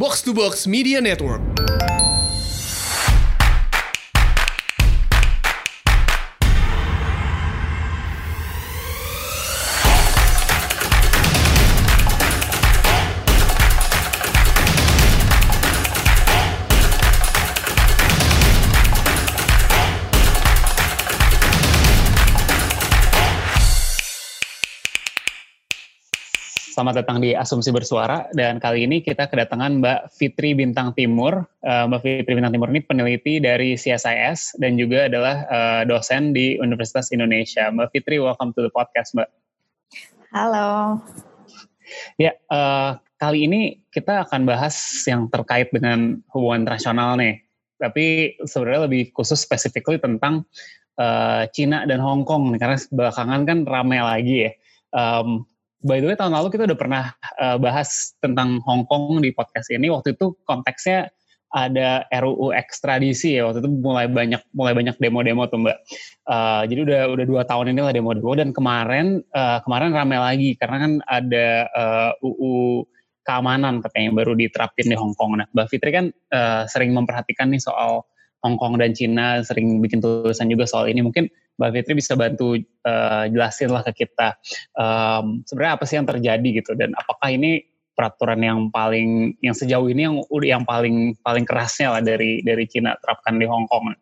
Box to Box Media Network. Selamat datang di Asumsi Bersuara, dan kali ini kita kedatangan Mbak Fitri Bintang Timur. Mbak Fitri Bintang Timur ini peneliti dari CSIS dan juga adalah dosen di Universitas Indonesia. Mbak Fitri, welcome to the podcast, Mbak. Halo. Ya, kali ini kita akan bahas yang terkait dengan hubungan internasional nih. Tapi sebenarnya lebih khusus specifically tentang Cina dan Hong Kong nih, karena belakangan kan rame lagi ya. By the way, tahun lalu kita udah pernah bahas tentang Hong Kong di podcast ini. Waktu itu konteksnya ada RUU ekstradisi ya. Waktu itu mulai banyak demo-demo tuh, Mbak. Jadi udah 2 tahun inilah demo-demo, dan kemarin rame lagi karena kan ada UU keamanan katanya yang baru diterapin di Hong Kong. Nah, Mbak Fitri kan sering memperhatikan nih soal Hong Kong dan Cina, sering bikin tulisan juga soal ini. Mungkin Mbak Fitri bisa bantu jelasin lah ke kita sebenarnya apa sih yang terjadi gitu, dan apakah ini peraturan yang sejauh ini yang paling kerasnya lah dari Cina terapkan di Hong Kong.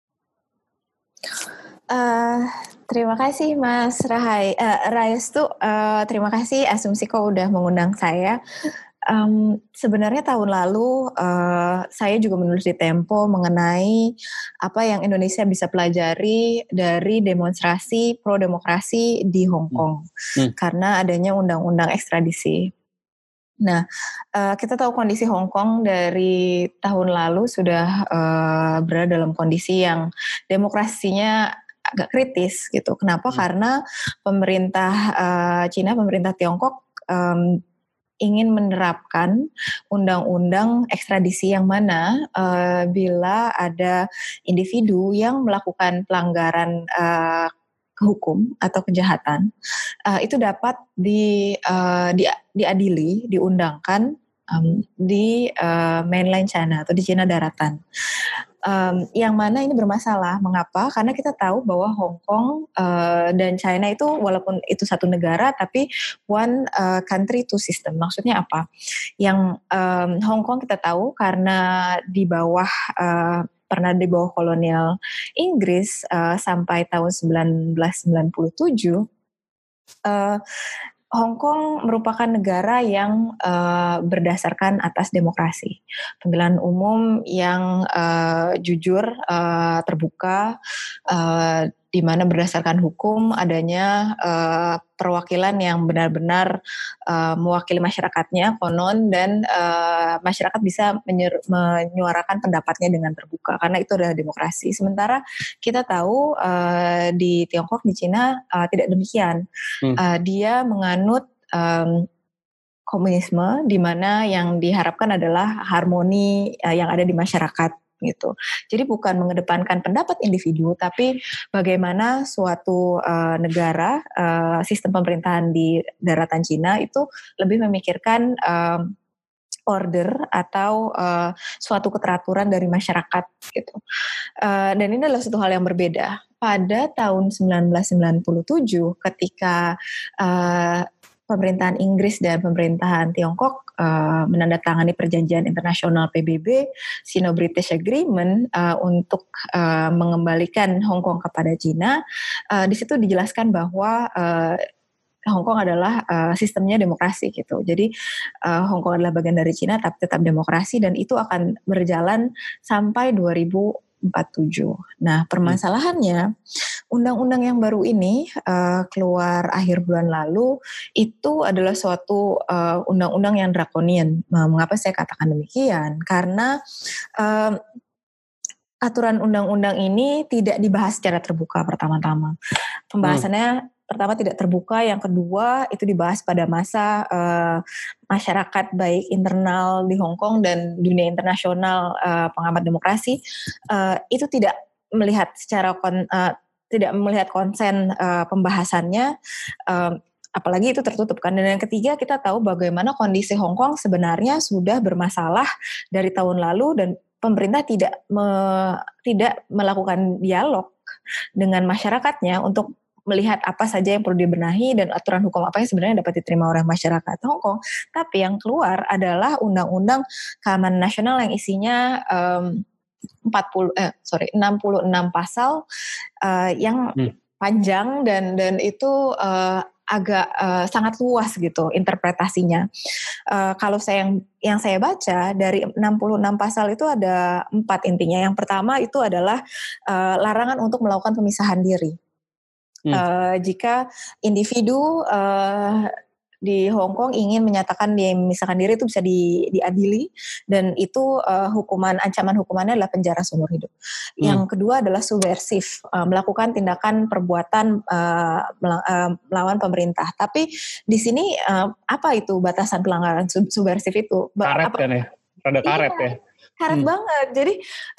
Terima kasih Mas Rayes tuh, terima kasih Asumsi kok udah mengundang saya. Sebenarnya tahun lalu saya juga menulis di Tempo mengenai apa yang Indonesia bisa pelajari dari demonstrasi pro demokrasi di Hong Kong karena adanya undang-undang ekstradisi. Nah, kita tahu kondisi Hong Kong dari tahun lalu sudah berada dalam kondisi yang demokrasinya agak kritis gitu. Kenapa? Karena pemerintah Cina, pemerintah Tiongkok ingin menerapkan undang-undang ekstradisi yang mana bila ada individu yang melakukan pelanggaran hukum atau kejahatan, itu dapat diadili, diundangkan di mainland China atau di Cina daratan. Yang mana ini bermasalah. Mengapa? Karena kita tahu bahwa Hong Kong dan China itu walaupun itu satu negara, tapi one country two system. Maksudnya apa? Yang Hong Kong kita tahu karena pernah di bawah kolonial Inggris sampai tahun 1997. Hong Kong merupakan negara yang berdasarkan atas demokrasi, pemilihan umum yang jujur, terbuka, di mana berdasarkan hukum adanya perwakilan yang benar-benar mewakili masyarakatnya konon, dan masyarakat bisa menyuarakan pendapatnya dengan terbuka karena itu adalah demokrasi. Sementara kita tahu di Tiongkok, di Cina tidak demikian. Dia menganut komunisme, di mana yang diharapkan adalah harmoni yang ada di masyarakat gitu. Jadi bukan mengedepankan pendapat individu, tapi bagaimana suatu negara, sistem pemerintahan di daratan Cina itu lebih memikirkan order atau suatu keteraturan dari masyarakat gitu. Dan ini adalah suatu hal yang berbeda. Pada tahun 1997 ketika pemerintahan Inggris dan pemerintahan Tiongkok menandatangani perjanjian internasional PBB, Sino-British Agreement, untuk mengembalikan Hong Kong kepada Cina. Di situ dijelaskan bahwa Hong Kong adalah sistemnya demokrasi gitu. Jadi Hong Kong adalah bagian dari Cina tapi tetap demokrasi, dan itu akan berjalan sampai 2047. Nah, permasalahannya undang-undang yang baru ini keluar akhir bulan lalu itu adalah suatu undang-undang yang drakonian. Mengapa saya katakan demikian? Karena aturan undang-undang ini tidak dibahas secara terbuka pertama-tama. Pembahasannya pertama tidak terbuka, yang kedua itu dibahas pada masa masyarakat baik internal di Hong Kong dan dunia internasional pengamat demokrasi itu tidak melihat secara tidak melihat konsen pembahasannya apalagi itu tertutup kan. Dan yang ketiga, kita tahu bagaimana kondisi Hong Kong sebenarnya sudah bermasalah dari tahun lalu dan pemerintah tidak melakukan dialog dengan masyarakatnya untuk melihat apa saja yang perlu dibenahi dan aturan hukum apa yang sebenarnya dapat diterima oleh masyarakat Hong Kong. Tapi yang keluar adalah undang-undang keamanan nasional yang isinya 66 pasal yang panjang dan itu agak sangat luas gitu interpretasinya. Kalau yang saya baca dari 66 pasal itu ada 4 intinya. Yang pertama itu adalah larangan untuk melakukan pemisahan diri. Jika individu di Hong Kong ingin menyatakan dia memisahkan diri, itu bisa diadili, dan itu ancaman hukumannya adalah penjara seumur hidup. Yang kedua adalah subversif, melakukan tindakan perbuatan melawan pemerintah. Tapi di sini apa itu batasan pelanggaran subversif itu? Karet kan ya? Rada karet ya? Karet banget. Jadi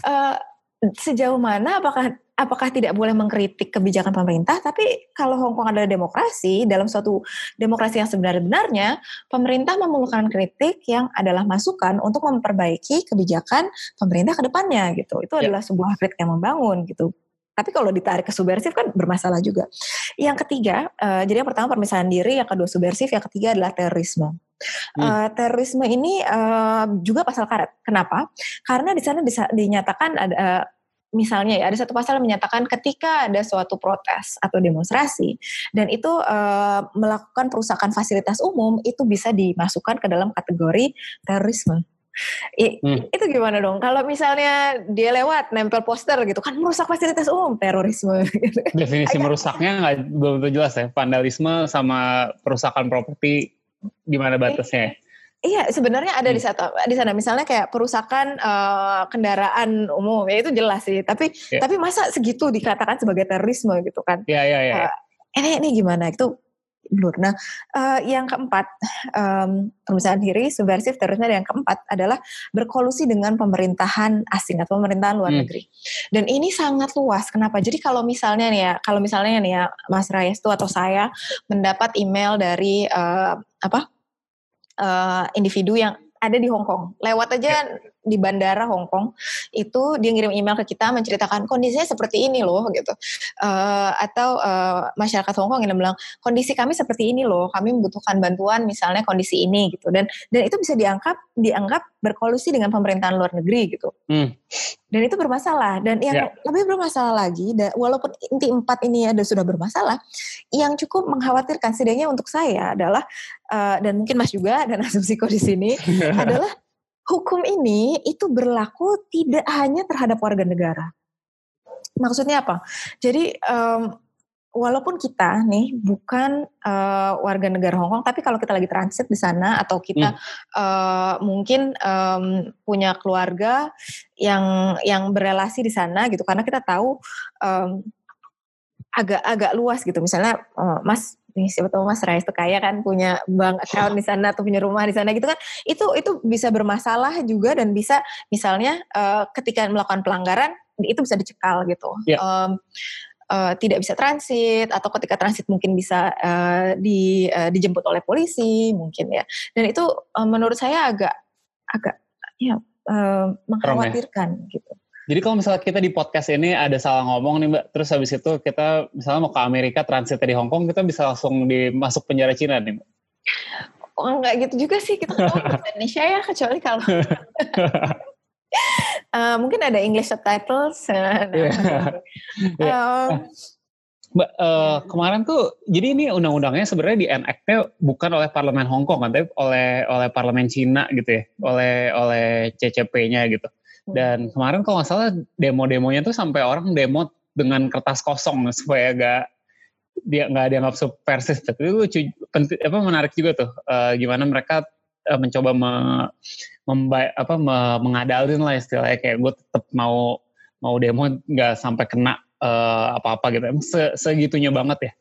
sejauh mana apakah tidak boleh mengkritik kebijakan pemerintah? Tapi kalau Hong Kong adalah demokrasi, dalam suatu demokrasi yang sebenarnya, pemerintah memerlukan kritik yang adalah masukan untuk memperbaiki kebijakan pemerintah ke depannya gitu. Itu adalah sebuah kritik yang membangun gitu. Tapi kalau ditarik ke subversif kan bermasalah juga. Yang ketiga, jadi yang pertama pemisahan diri, yang kedua subversif, yang ketiga adalah terorisme. Terorisme ini juga pasal karet. Kenapa? Karena di sana dinyatakan ada misalnya ada satu pasal yang menyatakan ketika ada suatu protes atau demonstrasi dan itu melakukan perusakan fasilitas umum, itu bisa dimasukkan ke dalam kategori terorisme. Itu gimana dong? Kalau misalnya dia lewat nempel poster gitu kan merusak fasilitas umum, terorisme. Definisi merusaknya nggak betul jelas ya. Vandalisme sama perusakan properti gimana batasnya? Iya, sebenarnya ada di sana. Misalnya kayak perusakan kendaraan umum, ya itu jelas sih. Tapi masa segitu dikatakan sebagai terorisme gitu kan? Iya. Ini gimana? Itu blur. Nah, yang keempat, pemisahan diri, subversif, terorisme. Dan yang keempat adalah berkolusi dengan pemerintahan asing atau pemerintahan luar negeri. Dan ini sangat luas. Kenapa? Jadi kalau misalnya nih ya, Mas Rayestu atau saya mendapat email dari individu yang ada di Hong Kong, lewat aja di bandara Hong Kong, itu dia ngirim email ke kita menceritakan kondisinya seperti ini loh gitu, atau masyarakat Hong Kong yang bilang kondisi kami seperti ini loh, kami membutuhkan bantuan misalnya kondisi ini gitu, dan itu bisa dianggap berkolusi dengan pemerintahan luar negeri gitu. Dan itu bermasalah. Dan yang lebih bermasalah lagi, walaupun inti 4 ini sudah bermasalah, yang cukup mengkhawatirkan setidaknya untuk saya adalah dan mungkin Mas juga dan asumsiku di sini adalah hukum ini itu berlaku tidak hanya terhadap warga negara. Maksudnya apa? Jadi walaupun kita nih bukan warga negara Hong Kong, tapi kalau kita lagi transit di sana atau kita mungkin punya keluarga yang berelasi di sana gitu, karena kita tahu agak luas gitu. Misalnya Mas, siapa tahu Mas Rais itu kaya kan, punya bank account di sana atau punya rumah di sana gitu kan, itu bisa bermasalah juga dan bisa misalnya ketika melakukan pelanggaran itu bisa dicekal gitu. Tidak bisa transit atau ketika transit mungkin bisa dijemput oleh polisi mungkin ya, dan itu menurut saya agak mengkhawatirkan gitu. Jadi kalau misalnya kita di podcast ini ada salah ngomong nih Mbak, terus habis itu kita misalnya mau ke Amerika transit di Hong Kong, kita bisa langsung dimasuk penjara Cina nih Mbak? Oh enggak gitu juga sih, kita ngomong bahasa Indonesia ya, kecuali kalau mungkin ada English subtitles. Mbak, kemarin tuh, jadi ini undang-undangnya sebenarnya di-enact-nya bukan oleh Parlemen Hong Kong kan, tapi oleh Parlemen Cina gitu ya, oleh CCP-nya gitu. Dan kemarin kalau nggak salah demo-demonya tuh sampai orang demo dengan kertas kosong supaya nggak dianggap subversif. Tapi itu lucu, menarik juga tuh, gimana mereka mencoba mengadalin lah istilahnya, kayak gue tetap mau demo nggak sampai kena apa-apa gitu. Emang segitunya banget ya?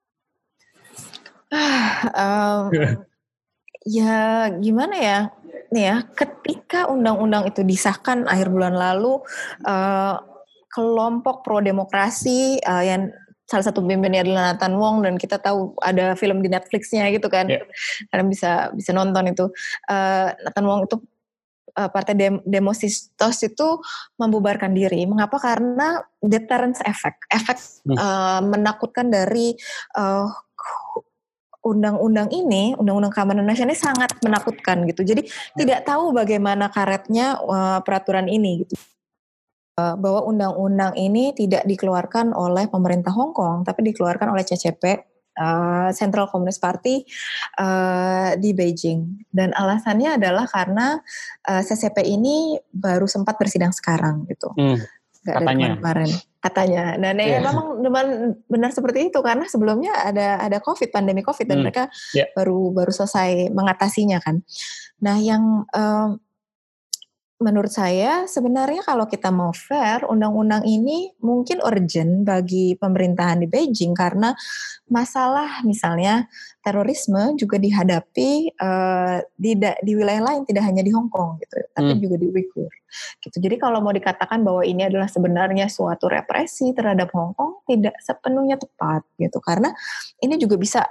Ya gimana ya? Nih ya, ketika undang-undang itu disahkan akhir bulan lalu, kelompok pro demokrasi yang salah satu pemimpinnya adalah Nathan Wong, dan kita tahu ada film di Netflix-nya gitu kan, karena bisa nonton itu. Nathan Wong itu partai Demosistos itu membubarkan diri. Mengapa? Karena deterrence effect, menakutkan dari undang-undang keamanan nasional ini sangat menakutkan gitu. Jadi tidak tahu bagaimana karetnya peraturan ini gitu. Bahwa undang-undang ini tidak dikeluarkan oleh pemerintah Hong Kong, tapi dikeluarkan oleh CCP, Central Communist Party di Beijing. Dan alasannya adalah karena CCP ini baru sempat bersidang sekarang gitu. Gak dari kemarin katanya. Dan memang benar seperti itu, karena sebelumnya ada pandemi COVID, dan mereka baru selesai mengatasinya kan. Nah, yang menurut saya sebenarnya kalau kita mau fair, undang-undang ini mungkin urgent bagi pemerintahan di Beijing, karena masalah misalnya terorisme juga dihadapi di wilayah lain, tidak hanya di Hong Kong gitu, tapi juga di Uyghur gitu. Jadi kalau mau dikatakan bahwa ini adalah sebenarnya suatu represi terhadap Hong Kong, tidak sepenuhnya tepat gitu, karena ini juga bisa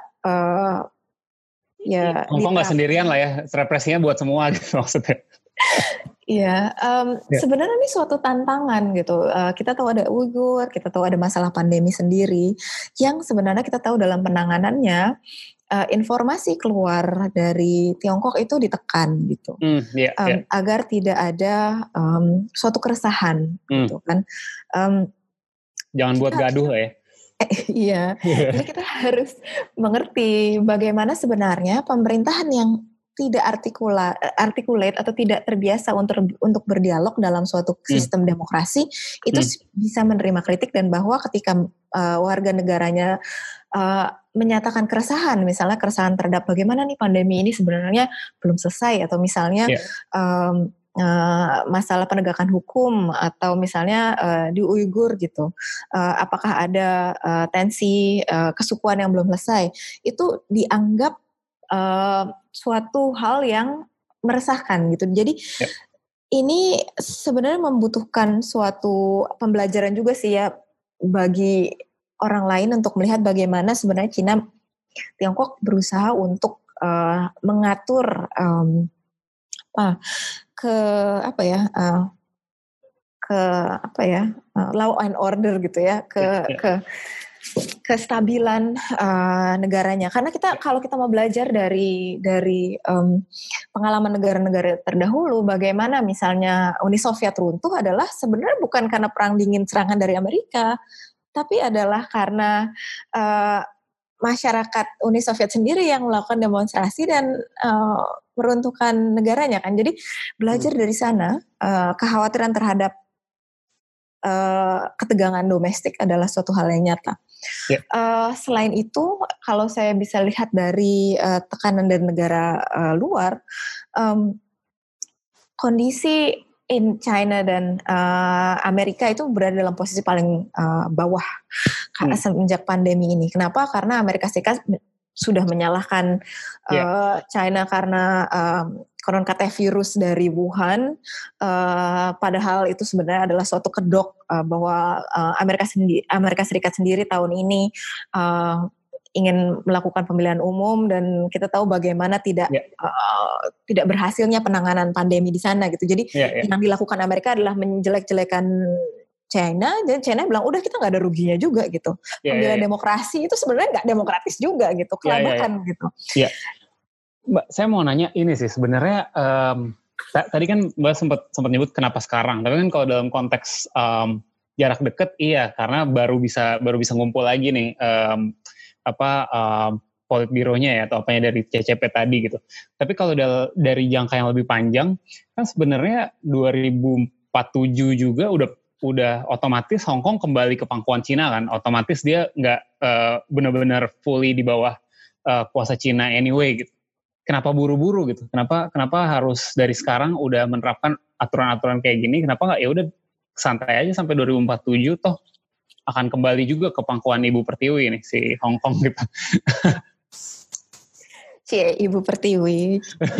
Hong Kong nggak sendirian lah ya, represinya buat semua gitu maksudnya. Iya, sebenarnya ini suatu tantangan gitu. Kita tahu ada Uyghur, kita tahu ada masalah pandemi sendiri, yang sebenarnya kita tahu dalam penanganannya informasi keluar dari Tiongkok itu ditekan gitu, agar tidak ada suatu keresahan gitu kan. Jangan buat gaduh ya. Iya, jadi kita harus mengerti bagaimana sebenarnya pemerintahan yang tidak articulate atau tidak terbiasa untuk berdialog dalam suatu sistem demokrasi itu bisa menerima kritik, dan bahwa ketika warga negaranya menyatakan keresahan, misalnya keresahan terhadap bagaimana nih pandemi ini sebenarnya belum selesai, atau misalnya masalah penegakan hukum, atau misalnya di Uyghur gitu, apakah ada tensi kesukuan yang belum selesai, itu dianggap suatu hal yang meresahkan gitu. Jadi ini sebenarnya membutuhkan suatu pembelajaran juga sih ya bagi orang lain, untuk melihat bagaimana sebenarnya Tiongkok berusaha untuk mengatur law and order gitu ya, kestabilan negaranya. Karena kalau kita mau belajar dari pengalaman negara-negara terdahulu, bagaimana misalnya Uni Soviet runtuh adalah sebenarnya bukan karena perang dingin serangan dari Amerika, tapi adalah karena masyarakat Uni Soviet sendiri yang melakukan demonstrasi dan meruntuhkan negaranya kan. Jadi belajar dari sana, kekhawatiran terhadap ketegangan domestik adalah suatu hal yang nyata. Selain itu, kalau saya bisa lihat dari tekanan dari negara luar, kondisi in China dan Amerika itu berada dalam posisi paling bawah semenjak pandemi ini. Kenapa? Karena Amerika Serikat sudah menyalahkan China karena konon-katanya virus dari Wuhan, padahal itu sebenarnya adalah suatu kedok bahwa Amerika Serikat sendiri tahun ini ingin melakukan pemilihan umum, dan kita tahu bagaimana tidak berhasilnya penanganan pandemi di sana gitu. Jadi yang dilakukan Amerika adalah menjelek-jelekan China, dan China bilang udah kita nggak ada ruginya juga gitu. Pemilihan demokrasi itu sebenarnya nggak demokratis juga gitu, kelabakan gitu. Mbak, saya mau nanya ini sih sebenarnya, tadi kan Mbak sempat nyebut kenapa sekarang, tapi kan kalau dalam konteks jarak dekat karena baru bisa ngumpul lagi nih politbironya ya, atau apanya dari CCP tadi gitu. Tapi kalau dari jangka yang lebih panjang kan sebenarnya 2047 juga udah otomatis Hong Kong kembali ke pangkuan Cina kan, otomatis dia nggak benar-benar fully di bawah kuasa Cina anyway gitu. Kenapa buru-buru gitu? Kenapa harus dari sekarang udah menerapkan aturan-aturan kayak gini? Kenapa nggak ya udah santai aja sampai 2047 toh akan kembali juga ke pangkuan Ibu Pertiwi nih si Hong Kong gitu. Ibu Pertiwi.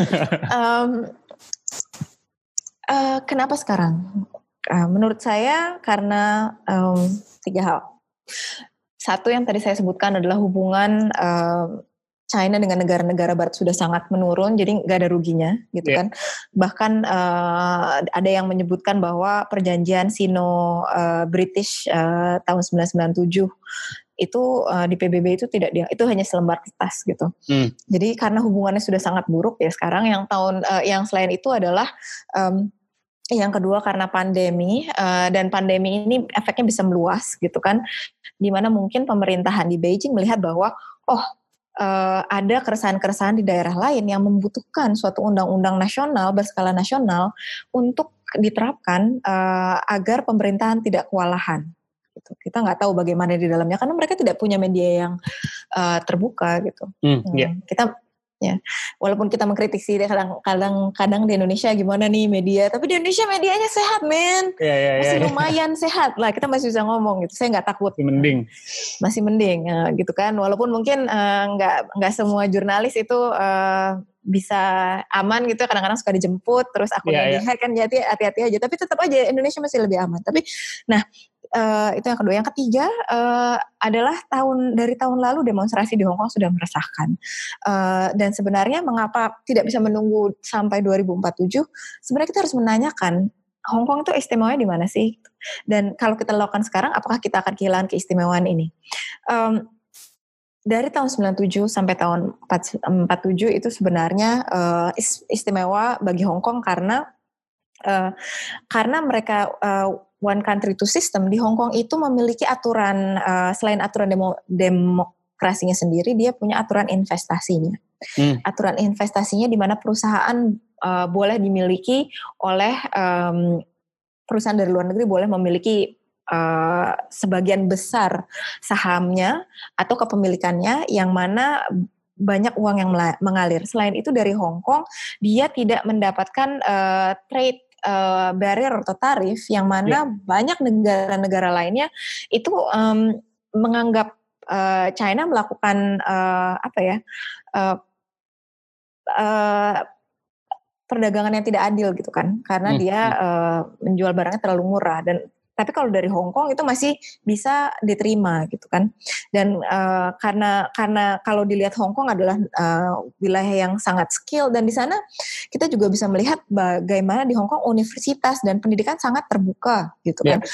Kenapa sekarang? Menurut saya karena 3 hal. Satu yang tadi saya sebutkan adalah hubungan China dengan negara-negara Barat sudah sangat menurun, jadi nggak ada ruginya, gitu kan. Bahkan ada yang menyebutkan bahwa perjanjian Sino-British tahun 1997 itu di PBB itu itu hanya selembar kertas gitu. Jadi karena hubungannya sudah sangat buruk ya sekarang, yang selain itu adalah yang kedua karena pandemi, dan pandemi ini efeknya bisa meluas gitu kan, dimana mungkin pemerintahan di Beijing melihat bahwa ada keresahan-keresahan di daerah lain yang membutuhkan suatu undang-undang nasional berskala nasional untuk diterapkan agar pemerintahan tidak kewalahan. Gitu. Kita nggak tahu bagaimana di dalamnya karena mereka tidak punya media yang terbuka gitu. Kita ya, walaupun kita mengkritisi kadang-kadang di Indonesia gimana nih media, tapi di Indonesia medianya sehat, men. Masih lumayan sehat lah, kita masih bisa ngomong gitu. Saya nggak takut. Masih mending gitu kan. Walaupun mungkin nggak semua jurnalis itu bisa aman gitu, kadang-kadang suka dijemput terus akunnya di-hack kan, jadi hati-hati aja. Tapi tetap aja Indonesia masih lebih aman. Tapi itu yang kedua. Yang ketiga adalah dari tahun lalu demonstrasi di Hong Kong sudah meresahkan. Dan sebenarnya mengapa tidak bisa menunggu sampai 2047? Sebenarnya kita harus menanyakan Hong Kong itu istimewanya di mana sih? Dan kalau kita lakukan sekarang, apakah kita akan kehilangan keistimewaan ini? Dari tahun 97 sampai tahun 47 itu sebenarnya istimewa bagi Hong Kong karena mereka one country two system. Di Hong Kong itu memiliki aturan, selain aturan demokrasinya sendiri, dia punya aturan investasinya. Aturan investasinya di mana perusahaan boleh dimiliki oleh perusahaan dari luar negeri, boleh memiliki sebagian besar sahamnya atau kepemilikannya, yang mana banyak uang yang mengalir. Selain itu dari Hong Kong dia tidak mendapatkan trade barrier atau tarif, yang mana banyak negara-negara lainnya itu menganggap China melakukan perdagangan yang tidak adil gitu kan, karena dia menjual barangnya terlalu murah. Tapi kalau dari Hong Kong itu masih bisa diterima gitu kan. Dan karena kalau dilihat Hong Kong adalah wilayah yang sangat skill, dan di sana kita juga bisa melihat bagaimana di Hong Kong universitas dan pendidikan sangat terbuka gitu kan.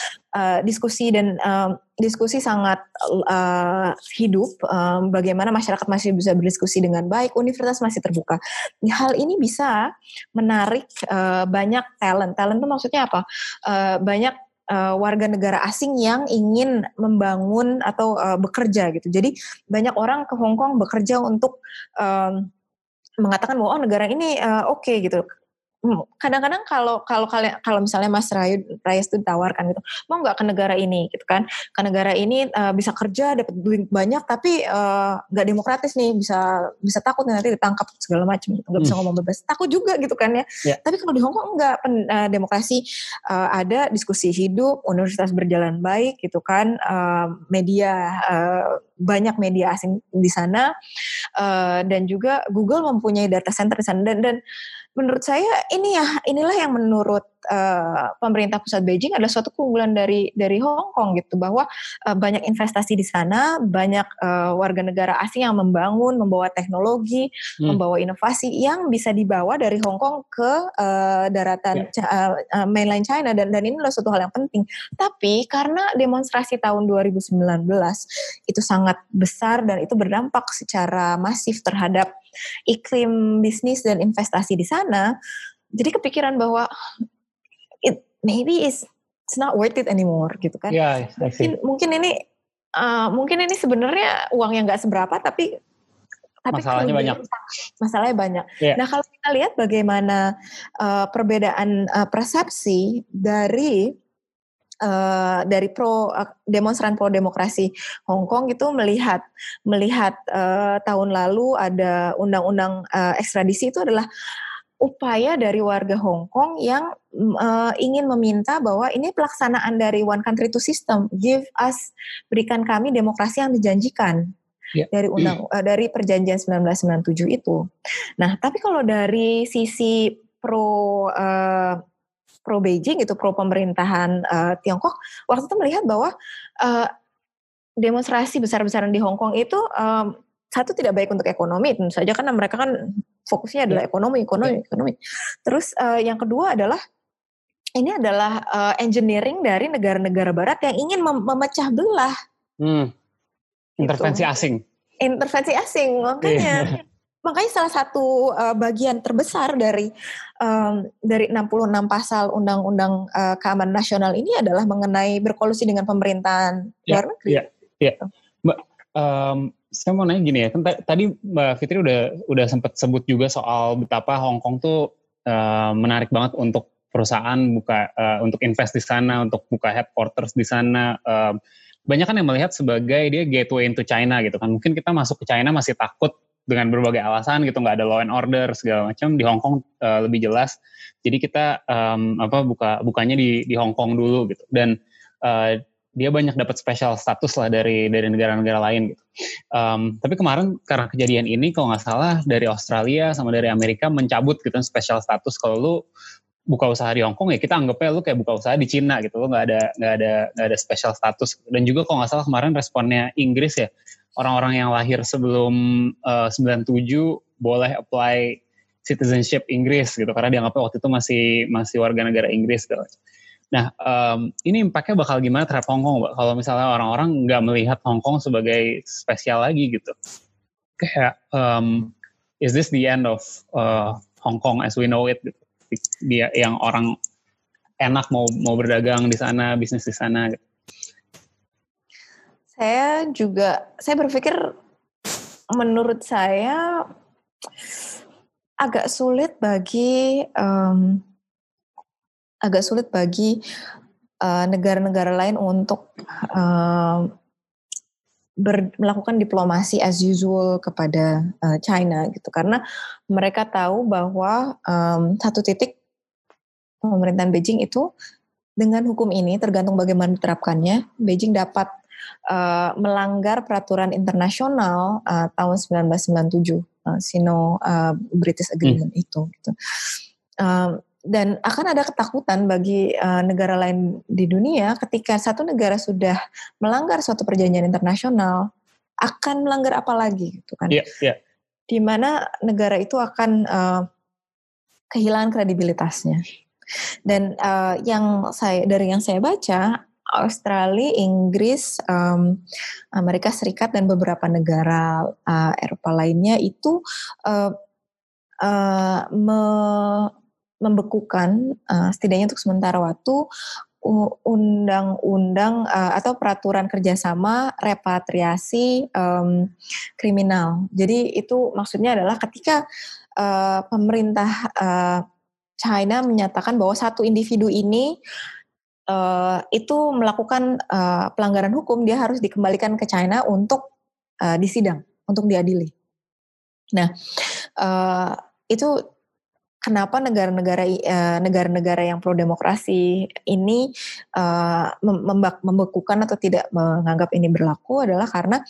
Diskusi sangat hidup, bagaimana masyarakat masih bisa berdiskusi dengan baik, universitas masih terbuka. Hal ini bisa menarik banyak talent. Talent itu maksudnya apa? Banyak warga negara asing yang ingin membangun atau bekerja gitu. Jadi banyak orang ke Hong Kong bekerja untuk mengatakan bahwa negara ini oke gitu. Kadang-kadang kalau misalnya Mas Rayes itu ditawarkan gitu, mau nggak ke negara ini gitu kan, ke negara ini bisa kerja dapat duit banyak, tapi nggak demokratis nih, bisa takut nanti ditangkap segala macam gitu, nggak bisa ngomong bebas, takut juga gitu kan ya. Tapi kalau di Hong Kong nggak, demokrasi ada, diskusi hidup, universitas berjalan baik gitu kan, media banyak media asing di sana, dan juga Google mempunyai data center di sana, dan menurut saya inilah yang menurut pemerintah pusat Beijing adalah suatu keunggulan dari Hong Kong gitu, bahwa banyak investasi di sana, banyak warga negara asing yang membawa teknologi, membawa inovasi yang bisa dibawa dari Hong Kong ke daratan mainland China, dan ini adalah suatu hal yang penting. Tapi karena demonstrasi tahun 2019 itu sangat besar dan itu berdampak secara masif terhadap iklim bisnis dan investasi di sana, jadi kepikiran bahwa maybe it's not worth it anymore gitu kan. Mungkin ini sebenarnya uang yang nggak seberapa, tapi masalahnya banyak. Nah, kalau kita lihat bagaimana perbedaan persepsi dari demonstran pro demokrasi Hong Kong itu melihat tahun lalu ada undang-undang ekstradisi, itu adalah upaya dari warga Hong Kong yang ingin meminta bahwa ini pelaksanaan dari one country two system, berikan kami demokrasi yang dijanjikan dari perjanjian 1997 itu. Nah, tapi kalau dari sisi pro Beijing itu, pro pemerintahan Tiongkok, waktu itu melihat bahwa demonstrasi besar-besaran di Hong Kong itu satu tidak baik untuk ekonomi tentu saja karena mereka kan fokusnya adalah ekonomi. Terus yang kedua adalah ini adalah engineering dari negara-negara barat yang ingin memecah belah. Intervensi gitu. Intervensi asing, makanya salah satu bagian terbesar dari 66 pasal Undang-Undang Keamanan Nasional ini adalah mengenai berkolusi dengan pemerintahan luar negeri. Iya. Mbak, saya mau nanya gini ya, kan tadi Mbak Fitri udah sempat sebut juga soal betapa Hong Kong tuh menarik banget untuk perusahaan untuk invest di sana, untuk buka headquarters di sana. Banyak kan yang melihat sebagai dia gateway into China gitu kan. Mungkin kita masuk ke China masih takut dengan berbagai alasan gitu, nggak ada law and order segala macam. Di Hong Kong lebih jelas. Jadi kita bukanya di Hong Kong dulu gitu. Dan dia banyak dapat special status lah dari negara-negara lain gitu. Tapi kemarin karena kejadian ini kalau nggak salah dari Australia sama dari Amerika mencabut gitu special status. Kalau lu buka usaha di Hong Kong ya kita anggapnya lu kayak buka usaha di Cina gitu, lu nggak ada special status. Dan juga kalau nggak salah kemarin responnya Inggris ya, orang-orang yang lahir sebelum 97 boleh apply citizenship Inggris gitu karena dianggapnya waktu itu masih warga negara Inggris gitu. Nah, ini impact-nya bakal gimana terhadap Hong Kong, Mbak? Kalau misalnya orang-orang nggak melihat Hong Kong sebagai spesial lagi gitu. Kayak, is this the end of Hong Kong as we know it? Gitu. Dia yang orang enak mau berdagang di sana, bisnis di sana. Gitu. Saya berpikir, menurut saya agak sulit bagi negara-negara lain untuk melakukan diplomasi as usual kepada China gitu, karena mereka tahu bahwa satu titik pemerintahan Beijing itu dengan hukum ini tergantung bagaimana diterapkannya, Beijing dapat melanggar peraturan internasional tahun 1997 Sino-British Agreement itu gitu. Dan akan ada ketakutan bagi negara lain di dunia ketika satu negara sudah melanggar suatu perjanjian internasional, akan melanggar apa lagi gitu kan? Di mana negara itu akan kehilangan kredibilitasnya. Dan dari yang saya baca, Australia, Inggris, Amerika Serikat dan beberapa negara Eropa lainnya itu membekukan setidaknya untuk sementara waktu undang-undang atau peraturan kerjasama repatriasi kriminal. Jadi itu maksudnya adalah ketika pemerintah China menyatakan bahwa satu individu ini itu melakukan pelanggaran hukum, dia harus dikembalikan ke China untuk disidang, untuk diadili. Nah, itu kenapa negara-negara yang pro demokrasi ini membekukan atau tidak menganggap ini berlaku adalah karena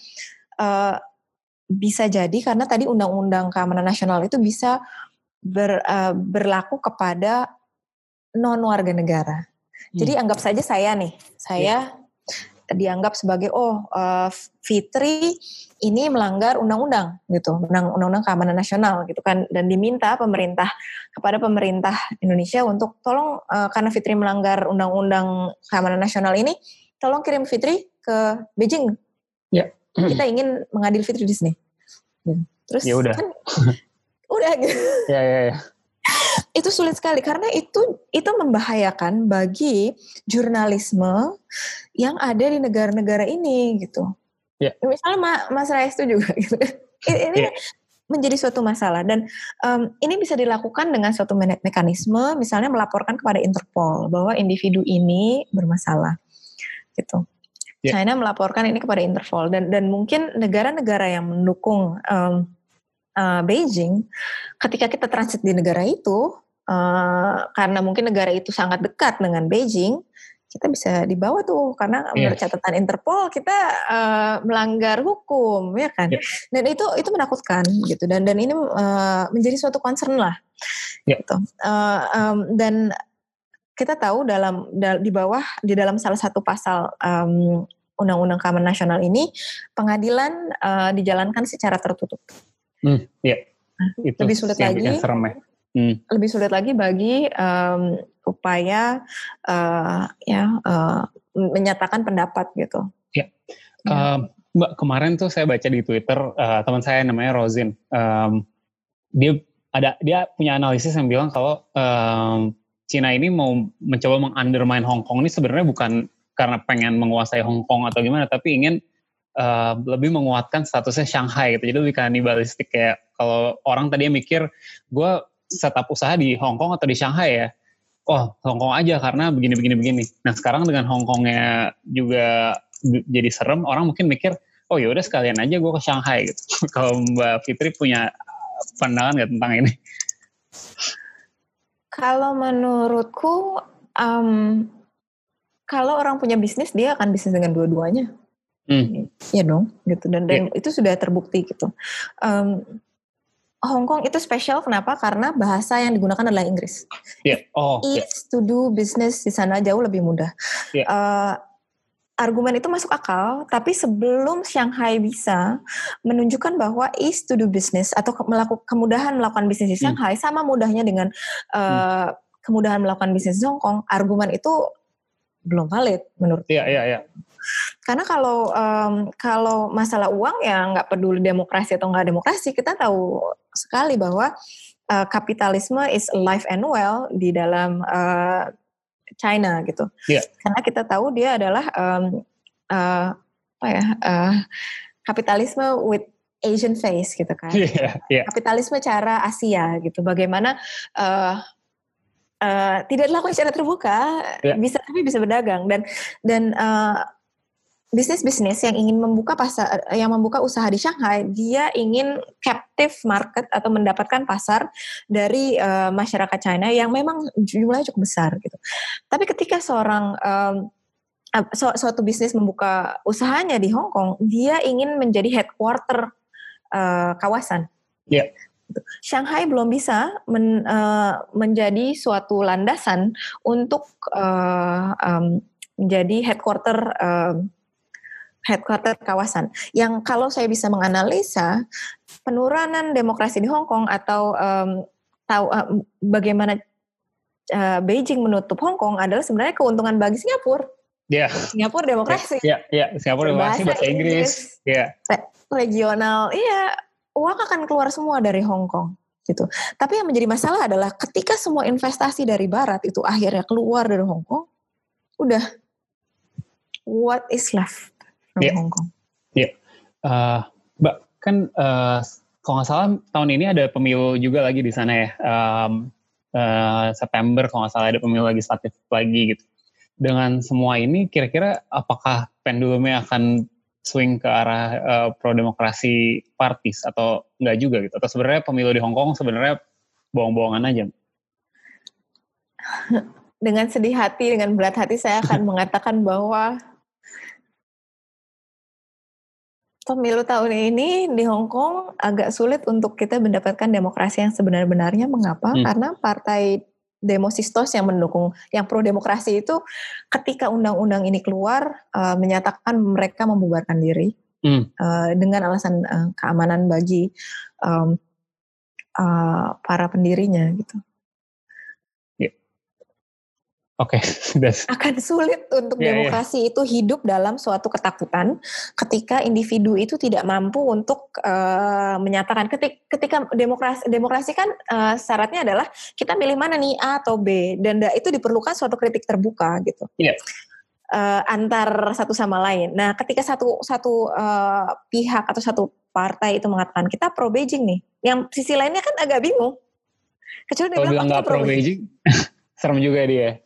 bisa jadi karena tadi Undang-Undang Keamanan Nasional itu bisa berlaku kepada non warga negara. Jadi anggap saja saya dianggap sebagai Fitri ini melanggar undang-undang gitu, undang-undang keamanan nasional gitu kan, dan diminta kepada pemerintah Indonesia untuk tolong karena Fitri melanggar undang-undang keamanan nasional ini, tolong kirim Fitri ke Beijing. Kita ingin mengadili Fitri di sini. Terus ya udah. Kan udah gitu. Ya. Itu sulit sekali karena itu membahayakan bagi jurnalisme yang ada di negara-negara ini gitu. Misalnya Mas Rais itu juga gitu. Ini menjadi suatu masalah dan ini bisa dilakukan dengan suatu mekanisme, misalnya melaporkan kepada Interpol bahwa individu ini bermasalah gitu. China melaporkan ini kepada Interpol dan mungkin negara-negara yang mendukung Beijing, ketika kita transit di negara itu, karena mungkin negara itu sangat dekat dengan Beijing, kita bisa dibawa tuh karena menurut catatan Interpol kita melanggar hukum, ya kan? Dan itu menakutkan gitu dan ini menjadi suatu concern lah. Gitu. Dan kita tahu di dalam salah satu pasal undang-undang keamanan nasional ini pengadilan dijalankan secara tertutup. Iya. Itu Lebih sulit yang lagi. bikin serem ya. Lebih sulit lagi bagi upaya menyatakan pendapat gitu. Ya. Mbak, kemarin tuh saya baca di Twitter teman saya namanya Rozin. Dia punya analisis yang bilang kalau Cina ini mau mencoba mengundermine Hong Kong ini sebenarnya bukan karena pengen menguasai Hong Kong atau gimana, tapi ingin lebih menguatkan statusnya Shanghai gitu. Jadi lebih kanibalistik, kayak kalau orang tadinya mikir gue setup usaha di Hong Kong atau di Shanghai ya, oh Hong Kong aja karena begini. Nah sekarang dengan Hong Kongnya juga jadi serem, orang mungkin mikir oh ya udah sekalian aja gue ke Shanghai gitu. Kalau Mbak Fitri punya pandangan nggak tentang ini? Kalau menurutku, kalau orang punya bisnis, dia akan bisnis dengan dua-duanya. Ya dong, gitu. Dan itu sudah terbukti gitu. Hong Kong itu spesial, kenapa? Karena bahasa yang digunakan adalah Inggris. To do business di sana jauh lebih mudah. Argumen itu masuk akal, tapi sebelum Shanghai bisa menunjukkan bahwa ease to do business atau kemudahan melakukan bisnis di Shanghai sama mudahnya dengan kemudahan melakukan bisnis di Hong Kong, argumen itu belum valid menurut saya. Iya. Karena kalau masalah uang ya nggak peduli demokrasi atau nggak demokrasi, kita tahu sekali bahwa kapitalisme is alive and well di dalam China gitu. Karena kita tahu dia adalah kapitalisme with Asian face gitu kan. Kapitalisme cara Asia gitu. Bagaimana tidak dilakukan secara terbuka, tapi bisa berdagang dan bisnis yang ingin membuka pasar, yang membuka usaha di Shanghai, dia ingin captive market atau mendapatkan pasar dari masyarakat China yang memang jumlahnya cukup besar gitu. Tapi ketika suatu bisnis membuka usahanya di Hong Kong, dia ingin menjadi headquarter kawasan. Shanghai belum bisa menjadi suatu landasan untuk menjadi headquarter kawasan. Yang kalau saya bisa menganalisa penurunan demokrasi di Hong Kong atau bagaimana Beijing menutup Hong Kong adalah sebenarnya keuntungan bagi Singapura. Singapura demokrasi. Singapura demokrasi, bahasa Inggris. Regional, uang akan keluar semua dari Hong Kong gitu. Tapi yang menjadi masalah adalah ketika semua investasi dari Barat itu akhirnya keluar dari Hong Kong, udah what is left from Hong Kong? Mbak, kan kalau nggak salah tahun ini ada pemilu juga lagi di sana ya. September kalau nggak salah ada pemilu legislatif lagi gitu. Dengan semua ini kira-kira apakah pendulumnya akan swing ke arah pro-demokrasi parties atau enggak juga gitu? Atau sebenarnya pemilu di Hong Kong sebenarnya bohong-bohongan aja? Dengan sedih hati, dengan berat hati saya akan mengatakan bahwa pemilu tahun ini di Hong Kong agak sulit untuk kita mendapatkan demokrasi yang sebenar-benarnya. Mengapa? Karena partai Demosistos yang mendukung, yang pro-demokrasi itu ketika undang-undang ini keluar menyatakan mereka membubarkan diri dengan alasan keamanan bagi para pendirinya gitu. Akan sulit untuk demokrasi itu hidup dalam suatu ketakutan ketika individu itu tidak mampu untuk menyatakan ketika demokrasi kan syaratnya adalah kita milih mana nih A atau B, dan itu diperlukan suatu kritik terbuka gitu antar satu sama lain. Nah ketika satu pihak atau satu partai itu mengatakan kita pro Beijing nih, yang sisi lainnya kan agak bingung. Kecuali dia bilang nggak pro Beijing, serem juga dia.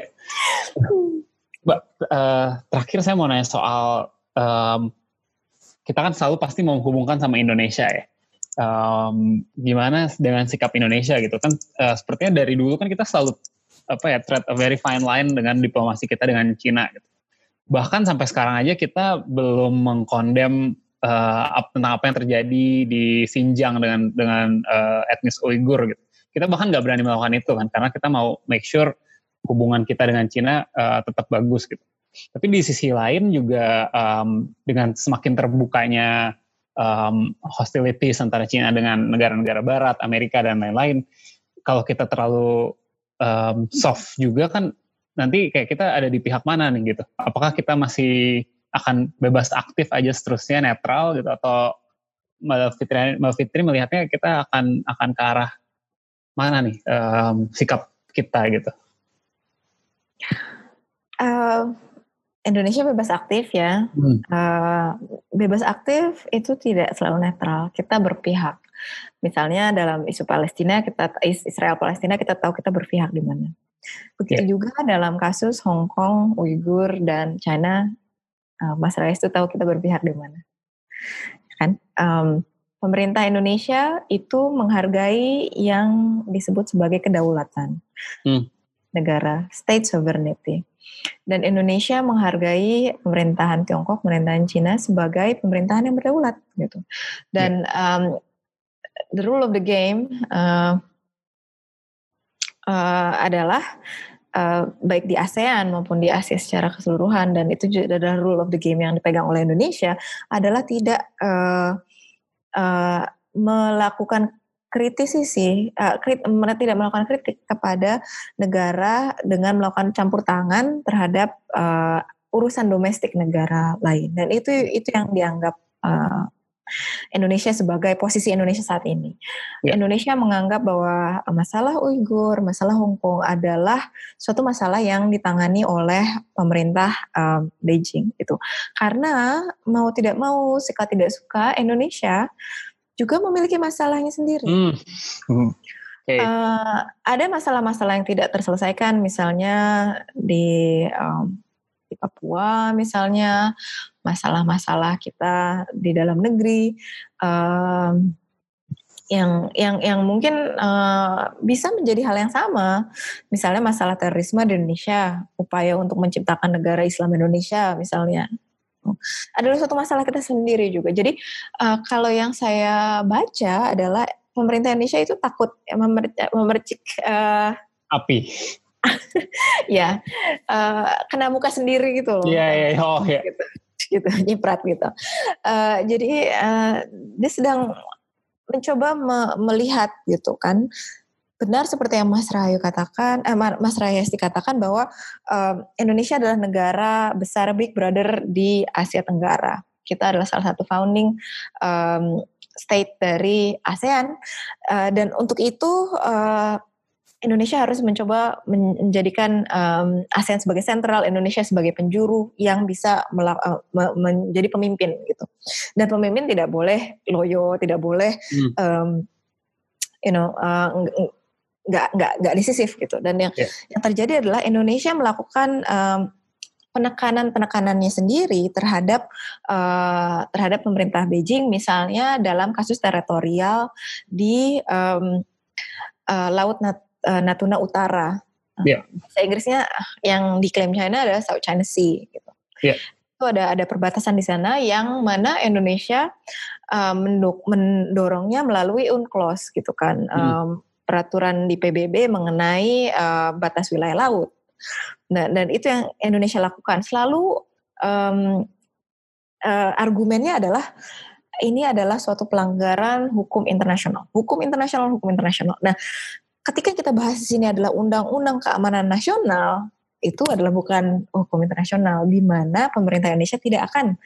Mbak, terakhir saya mau nanya soal kita kan selalu pasti mau menghubungkan sama Indonesia ya. Gimana dengan sikap Indonesia gitu kan? Sepertinya dari dulu kan kita selalu tread a very fine line dengan diplomasi kita dengan Cina. Gitu. Bahkan sampai sekarang aja kita belum mengkondem tentang apa yang terjadi di Xinjiang dengan etnis Uighur gitu. Kita bahkan nggak berani melakukan itu kan, karena kita mau make sure hubungan kita dengan Cina tetap bagus gitu. Tapi di sisi lain juga dengan semakin terbukanya hostilities antara Cina dengan negara-negara Barat, Amerika dan lain-lain, kalau kita terlalu soft juga kan nanti kayak kita ada di pihak mana nih gitu. Apakah kita masih akan bebas aktif aja seterusnya netral gitu, atau Mbak Fitri melihatnya kita akan ke arah mana nih sikap kita gitu? Indonesia bebas aktif ya. Bebas aktif itu tidak selalu netral. Kita berpihak. Misalnya dalam isu Palestina, Israel Palestina kita tahu kita berpihak di mana. Begitu juga dalam kasus Hong Kong, Uighur dan China, Mas Rais itu tahu kita berpihak di mana. Kan? Pemerintah Indonesia itu menghargai yang disebut sebagai kedaulatan negara, state sovereignty. Dan Indonesia menghargai pemerintahan Tiongkok, pemerintahan Cina sebagai pemerintahan yang berdaulat gitu. Dan the rule of the game adalah baik di ASEAN maupun di Asia secara keseluruhan, dan itu juga adalah rule of the game yang dipegang oleh Indonesia, adalah tidak melakukan tidak melakukan kritik kepada negara dengan melakukan campur tangan terhadap urusan domestik negara lain, dan itu yang dianggap Indonesia sebagai posisi Indonesia saat ini. Indonesia menganggap bahwa masalah Uighur, masalah Hong Kong adalah suatu masalah yang ditangani oleh pemerintah Beijing itu. Karena mau tidak mau, suka tidak suka, Indonesia juga memiliki masalahnya sendiri. Ada masalah-masalah yang tidak terselesaikan, misalnya di Papua, misalnya masalah-masalah kita di dalam negeri yang mungkin bisa menjadi hal yang sama, misalnya masalah terorisme di Indonesia, upaya untuk menciptakan negara Islam Indonesia misalnya, adalah suatu masalah kita sendiri juga. Jadi kalau yang saya baca adalah pemerintah Indonesia itu takut memercik api. Ya, kena muka sendiri gitu loh. Iya. Gitu, nyiprat gitu. Jadi dia sedang mencoba melihat gitu kan. Benar seperti yang Mas Rahayu katakan, Mas Rahayasti katakan bahwa Indonesia adalah negara besar, big brother di Asia Tenggara. Kita adalah salah satu founding state dari ASEAN, dan untuk itu Indonesia harus mencoba menjadikan ASEAN sebagai sentral, Indonesia sebagai penjuru yang bisa menjadi pemimpin gitu. Dan pemimpin tidak boleh loyo, tidak boleh nggak decisif gitu. Dan yang terjadi adalah Indonesia melakukan penekanan-penekanannya sendiri terhadap pemerintah Beijing, misalnya dalam kasus teritorial di Laut Natuna Utara. Bahasa Inggrisnya yang diklaim China adalah South China Sea gitu. Itu ada perbatasan di sana yang mana Indonesia mendorongnya melalui UNCLOS gitu kan. Peraturan di PBB mengenai batas wilayah laut. Nah, dan itu yang Indonesia lakukan. Selalu argumennya adalah ini adalah suatu pelanggaran hukum internasional. Hukum internasional. Nah, ketika kita bahas di sini adalah Undang-Undang Keamanan Nasional, itu adalah bukan hukum internasional, di mana pemerintah Indonesia tidak akan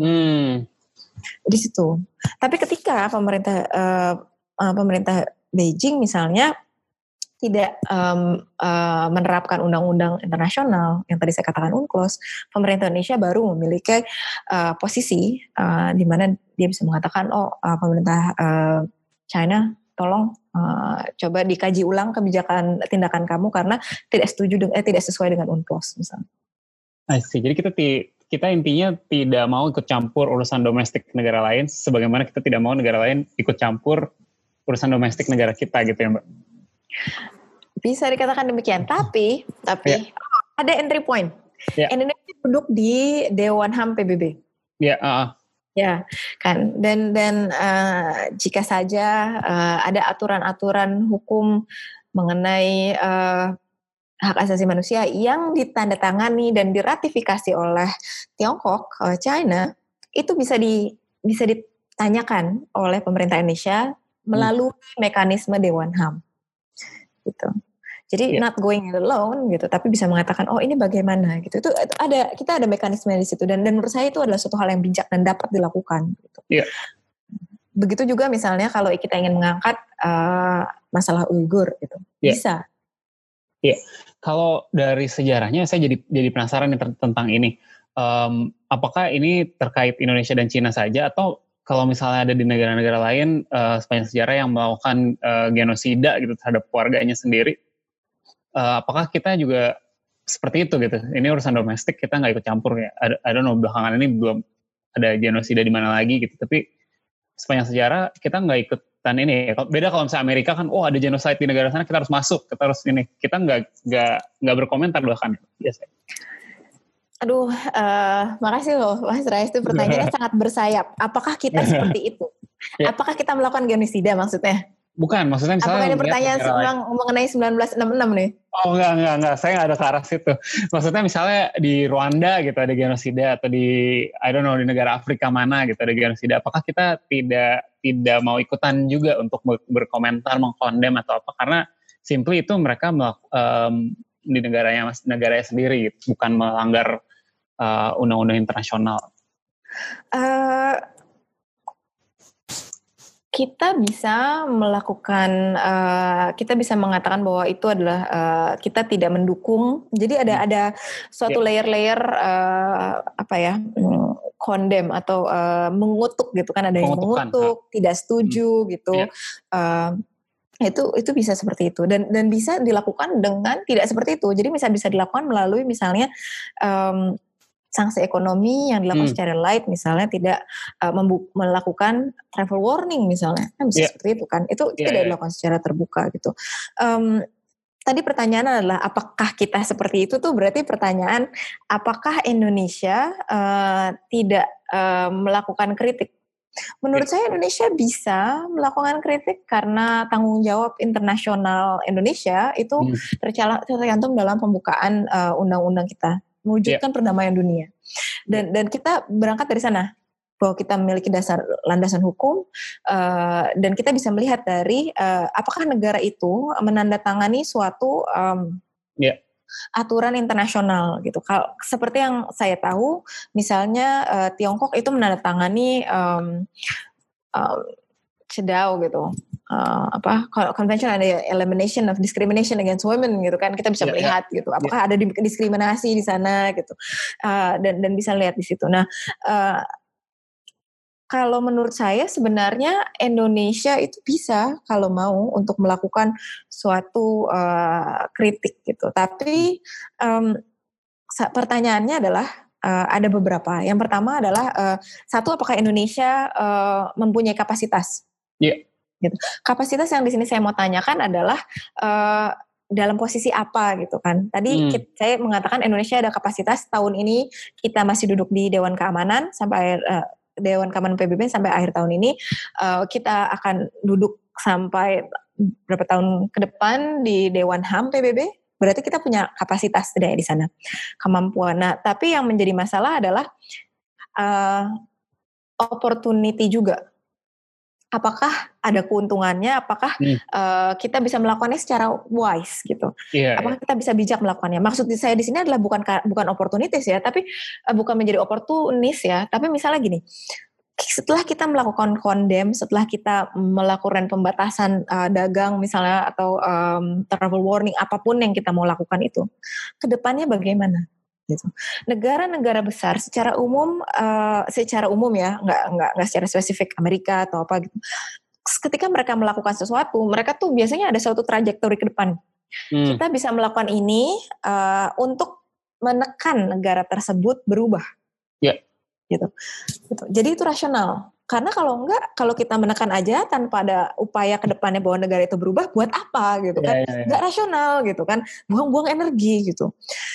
di situ. Tapi ketika pemerintah Beijing misalnya tidak menerapkan undang-undang internasional yang tadi saya katakan UNCLOS, pemerintah Indonesia baru memiliki posisi di mana dia bisa mengatakan, pemerintah China tolong coba dikaji ulang kebijakan tindakan kamu karena tidak sesuai dengan UNCLOS misalnya. I see. Jadi kita intinya tidak mau ikut campur urusan domestik negara lain, sebagaimana kita tidak mau negara lain ikut campur urusan domestik negara kita gitu ya Mbak. Bisa dikatakan demikian, tapi ada entry point. Indonesia duduk di Dewan HAM PBB. Ya kan, dan jika saja ada aturan-aturan hukum mengenai hak asasi manusia yang ditandatangani dan diratifikasi oleh Tiongkok, China, itu bisa ditanyakan oleh pemerintah Indonesia melalui mekanisme Dewan HAM, gitu. Jadi not going alone gitu, tapi bisa mengatakan oh ini bagaimana gitu. Itu kita ada mekanisme di situ dan menurut saya itu adalah suatu hal yang bijak dan dapat dilakukan. Gitu. Yeah. Begitu juga misalnya kalau kita ingin mengangkat masalah Uighur gitu, bisa. Iya, kalau dari sejarahnya saya jadi penasaran tentang ini. Apakah ini terkait Indonesia dan Cina saja atau kalau misalnya ada di negara-negara lain sepanjang sejarah yang melakukan genosida gitu terhadap keluarganya sendiri? Apakah kita juga seperti itu gitu? Ini urusan domestik, kita nggak ikut campur ya. I don't know, belakangan ini belum ada genosida di mana lagi gitu. Tapi sepanjang sejarah kita nggak ikutan ini. Beda kalau misalnya Amerika kan, ada genocide di negara sana, kita harus masuk, kita harus ini. Kita nggak berkomentar bahkan biasanya. Aduh, makasih loh Mas Rais, itu pertanyaannya sangat bersayap. Apakah kita seperti itu? Apakah kita melakukan genosida maksudnya? Bukan, maksudnya misalnya... Apakah ini pertanyaan mengenai 1966 nih? Oh enggak, saya nggak ada ke arah situ. Maksudnya misalnya di Rwanda gitu ada genosida, atau di, I don't know, di negara Afrika mana gitu ada genosida. Apakah kita tidak mau ikutan juga untuk berkomentar, mengkondem atau apa? Karena simply itu mereka di negaranya sendiri gitu, bukan melanggar undang-undang internasional. Kita bisa melakukan, kita bisa mengatakan bahwa itu adalah kita tidak mendukung. Jadi ada suatu layer-layer kondem atau mengutuk gitu kan, ada yang mengutuk, tidak setuju gitu. Itu bisa seperti itu dan bisa dilakukan dengan tidak seperti itu. Jadi bisa dilakukan melalui misalnya sanksi ekonomi yang dilakukan secara light, misalnya tidak melakukan travel warning misalnya, kan bisa seperti itu kan. Itu tidak dilakukan secara terbuka gitu. Tadi pertanyaan adalah apakah kita seperti itu, tuh berarti pertanyaan apakah Indonesia tidak melakukan kritik. Menurut saya Indonesia bisa melakukan kritik karena tanggung jawab internasional Indonesia itu tercantum dalam pembukaan undang-undang kita mewujudkan perdamaian dunia. Dan kita berangkat dari sana bahwa kita memiliki landasan hukum dan kita bisa melihat dari apakah negara itu menandatangani suatu aturan internasional gitu. Kalau seperti yang saya tahu, misalnya Tiongkok itu menandatangani CEDAW gitu. Convention on the Elimination of Discrimination Against Women gitu kan, kita bisa melihat gitu apakah ada diskriminasi di sana gitu, dan bisa lihat di situ. Nah, kalau menurut saya sebenarnya Indonesia itu bisa kalau mau untuk melakukan suatu kritik gitu. Tapi pertanyaannya adalah ada beberapa. Yang pertama adalah satu, apakah Indonesia mempunyai kapasitas? Gitu. Kapasitas yang di sini saya mau tanyakan adalah dalam posisi apa gitu kan. Tadi saya mengatakan Indonesia ada kapasitas tahun ini kita masih duduk di Dewan Keamanan sampai Dewan Keamanan PBB sampai akhir tahun ini. Kita akan duduk sampai berapa tahun ke depan di Dewan HAM PBB. Berarti kita punya kapasitas tidak di sana, kemampuan. Nah, tapi yang menjadi masalah adalah opportunity juga. Apakah ada keuntungannya? Apakah kita bisa melakukannya secara wise gitu? Apakah kita bisa bijak melakukannya? Maksud saya di sini adalah bukan opportunities ya, tapi bukan menjadi oportunis ya. Tapi misalnya gini, setelah kita melakukan kondem, setelah kita melakukan pembatasan dagang misalnya atau travel warning, apapun yang kita mau lakukan itu, kedepannya bagaimana? Gitu. Negara-negara besar secara umum ya, nggak secara spesifik Amerika atau apa gitu. Ketika mereka melakukan sesuatu, mereka tuh biasanya ada suatu trajektori ke depan. Kita bisa melakukan ini untuk menekan negara tersebut berubah. Gitu. Jadi itu rasional. Karena kalau kita menekan aja tanpa ada upaya ke depannya bahwa negara itu berubah, buat apa gitu kan? Nggak rasional gitu kan? Buang-buang energi gitu.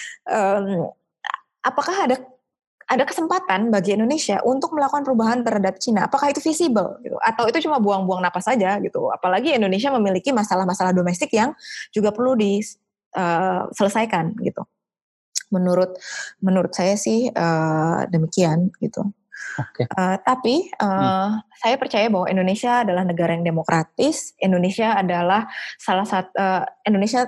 Apakah ada kesempatan bagi Indonesia untuk melakukan perubahan terhadap Cina? Apakah itu visible gitu? Atau itu cuma buang-buang napas saja gitu? Apalagi Indonesia memiliki masalah-masalah domestik yang juga perlu selesaikan gitu. Menurut saya sih demikian gitu. Oke. Tapi saya percaya bahwa Indonesia adalah negara yang demokratis. Indonesia adalah salah satu Indonesia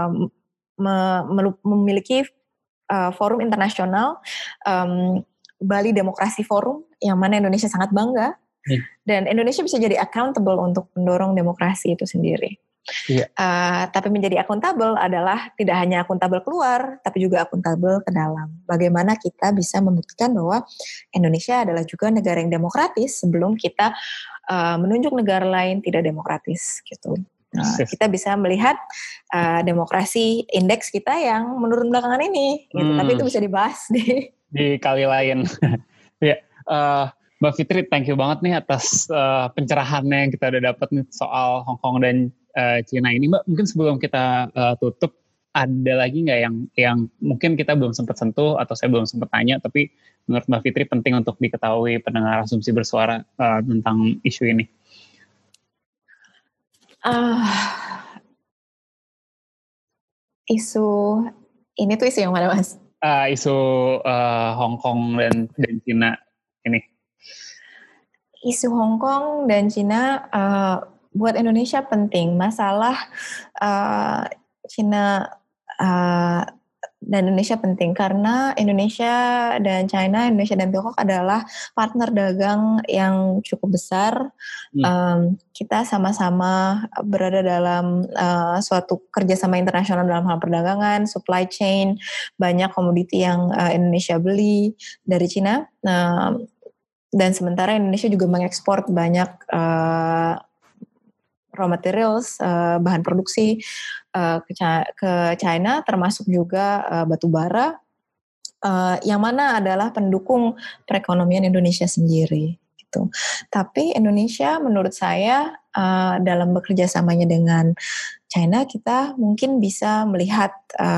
memiliki forum internasional, Bali Demokrasi Forum, yang mana Indonesia sangat bangga. Dan Indonesia bisa jadi accountable untuk mendorong demokrasi itu sendiri. Iya. Tapi menjadi akuntabel adalah tidak hanya akuntabel keluar, tapi juga akuntabel ke dalam. Bagaimana kita bisa membuktikan bahwa Indonesia adalah juga negara yang demokratis sebelum kita menunjuk negara lain tidak demokratis gitu. Kita bisa melihat demokrasi indeks kita yang menurun belakangan ini, gitu. Tapi itu bisa dibahas di kali lain. Ya, Mbak Fitri, thank you banget nih atas pencerahannya yang kita udah dapat nih soal Hong Kong dan Cina ini. Mbak, mungkin sebelum kita tutup, ada lagi nggak yang mungkin kita belum sempat sentuh atau saya belum sempat tanya, tapi menurut Mbak Fitri penting untuk diketahui pendengar Asumsi Bersuara tentang isu ini? Isu ini tuh isu yang mana, Mas? Isu Hong Kong dan Cina ini. Isu Hong Kong dan Cina buat Indonesia penting. Masalah Cina dan Indonesia penting karena Indonesia dan China, Indonesia dan Tiongkok adalah partner dagang yang cukup besar. Kita sama-sama berada dalam suatu kerjasama internasional dalam hal perdagangan, supply chain, banyak komoditi yang Indonesia beli dari Cina. Dan sementara Indonesia juga mengekspor banyak raw materials, bahan produksi ke China, termasuk juga batu bara, yang mana adalah pendukung perekonomian Indonesia sendiri. Gitu. Tapi Indonesia menurut saya dalam bekerja samanya dengan China, kita mungkin bisa melihat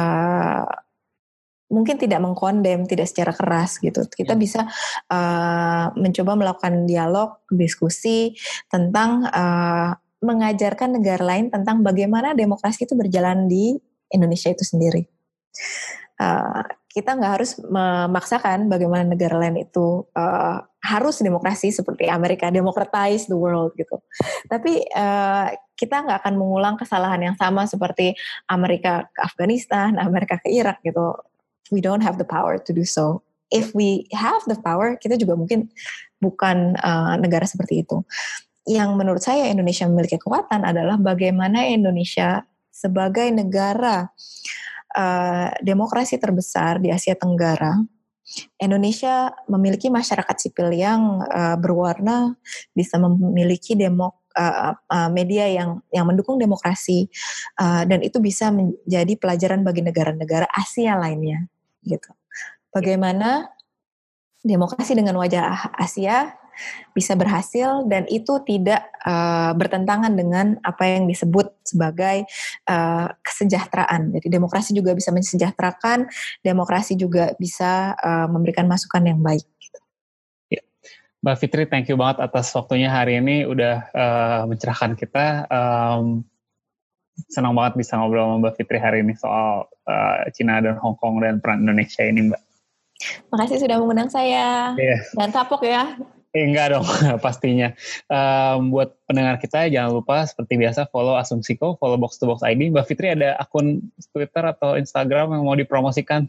mungkin tidak mengkondem, tidak secara keras gitu. Kita bisa mencoba melakukan dialog, diskusi tentang mengajarkan negara lain tentang bagaimana demokrasi itu berjalan di Indonesia itu sendiri. Kita nggak harus memaksakan bagaimana negara lain itu harus demokrasi seperti Amerika, democratize the world gitu. Tapi kita nggak akan mengulang kesalahan yang sama seperti Amerika ke Afghanistan, Amerika ke Irak gitu. We don't have the power to do so. If we have the power, kita juga mungkin bukan negara seperti itu. Yang menurut saya Indonesia memiliki kekuatan adalah bagaimana Indonesia sebagai negara demokrasi terbesar di Asia Tenggara. Indonesia memiliki masyarakat sipil yang berwarna, bisa memiliki media yang mendukung demokrasi, dan itu bisa menjadi pelajaran bagi negara-negara Asia lainnya. Gitu. Bagaimana demokrasi dengan wajah Asia bisa berhasil dan itu tidak bertentangan dengan apa yang disebut sebagai kesejahteraan. Jadi demokrasi juga bisa mensejahterakan, demokrasi juga bisa memberikan masukan yang baik. Gitu. Ya. Mbak Fitri, thank you banget atas waktunya hari ini, udah mencerahkan kita. Senang banget bisa ngobrol sama Mbak Fitri hari ini soal Cina dan Hong Kong dan peran Indonesia ini, Mbak. Makasih sudah mengundang saya. Yeah. Jangan kapok ya. Enggak dong, pastinya. Buat pendengar kita, jangan lupa seperti biasa follow Asumsiko, follow Box to Box ID. Mbak Fitri ada akun Twitter atau Instagram yang mau dipromosikan?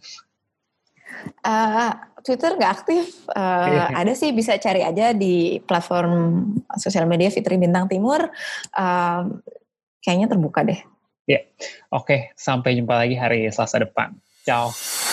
Twitter nggak aktif. Ada sih, bisa cari aja di platform sosial media Fitri Bintang Timur. Kayaknya terbuka deh. Ya, oke. Sampai jumpa lagi hari Selasa depan. Ciao.